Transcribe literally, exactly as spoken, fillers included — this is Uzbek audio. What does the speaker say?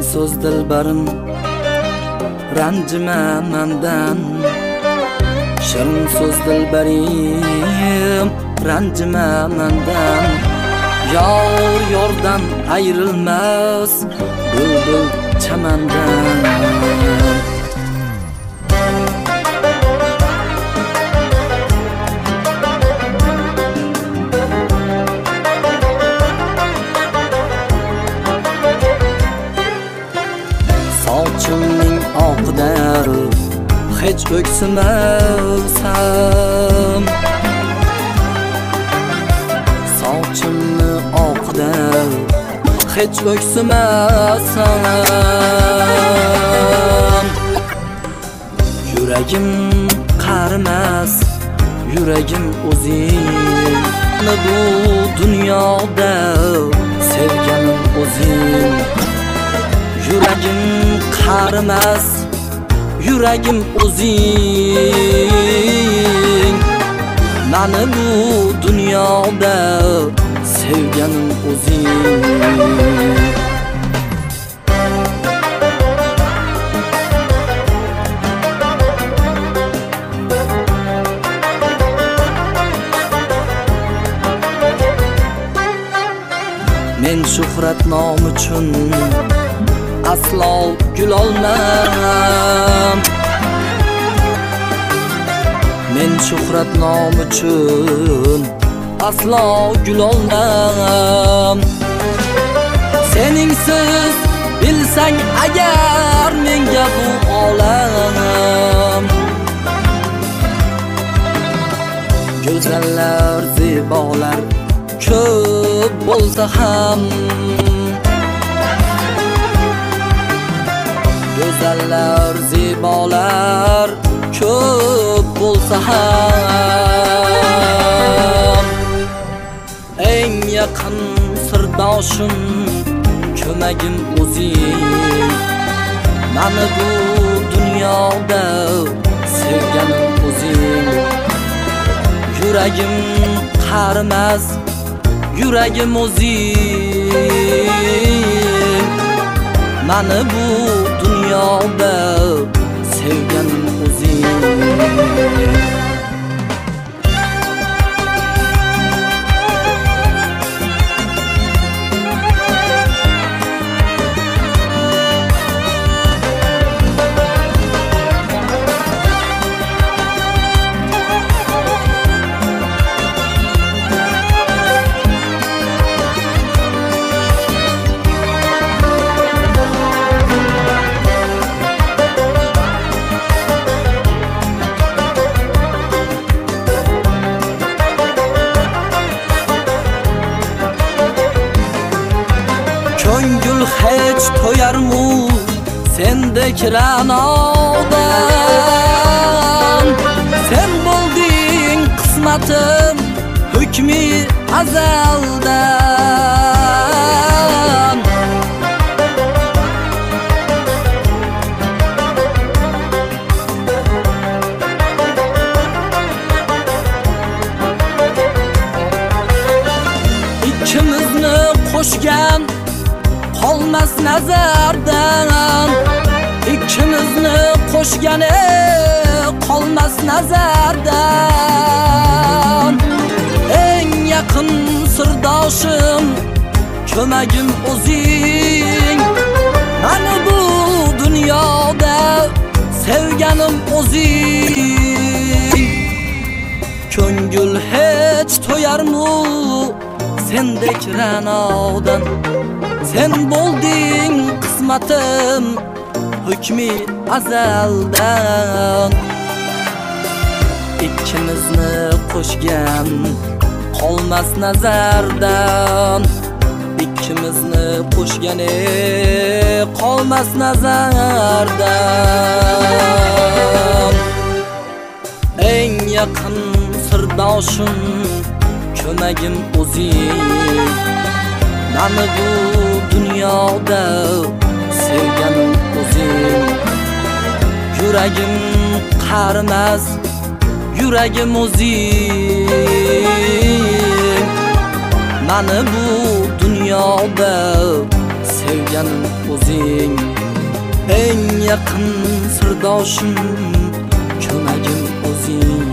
so'z dilbarim, ranjima mendan. Shirin so'z dilbarim, ranjima mendan. Yor yordan ayrilmas, bulbul chamandan. Sochimning oqidan hech o'ksinmasam, sochimni oqidan hech o'ksinmasam, yuragim qarimas, yuragim o'zing, bu dunyoda sevganim o'zing. Yuragim qarimas, yuragim o'zing, mani bu dunyoda sevganim o'zing. Men shuhrat nom uchun aslo gulolmam. Men shuhrat nom uchun aslo gulolmam. Seningsiz bilsang agar menga bu olam, go'zallar zebolar ko'p bo'lsa ham, go'zallar zebolar ko'p bo'lsa ham, eng yaqin sirdoshim ko'magim o'zing, mani bu dunyoda sevganim o'zing. Yuragim qarimas, yuragim o'zing, mani bu dunyoda sevganim o'zing. Ko'ngil hech to'yarmu sendek ra'nodan. Sen bo'lding qismatim hukmi azaldan. Ikkimizni qo'shgan qolmas nazardan, ikkimizni qo'shgani qolmas nazardan. Eng yaqin sirdoshim ko'magim o'zing, mani bu dunyoda sevganim o'zing. Ko'ngil hech to'yarmu sendek ra'nodan. Sen bo'lding qismatim hukmi azaldan. Ikkimizni qo'shgan qolmas nazardan, ikkimizni qo'shgani qolmas nazardan. Eng yaqin sirdoshim ko'magim o'zing, mani bu dunyoda sevganim o'zing. Yuragim qarimas, yuragim o'zing, mani bu dunyoda sev sevganim o'zing, eng yaqin sirdoshim, ko'magim o'zing.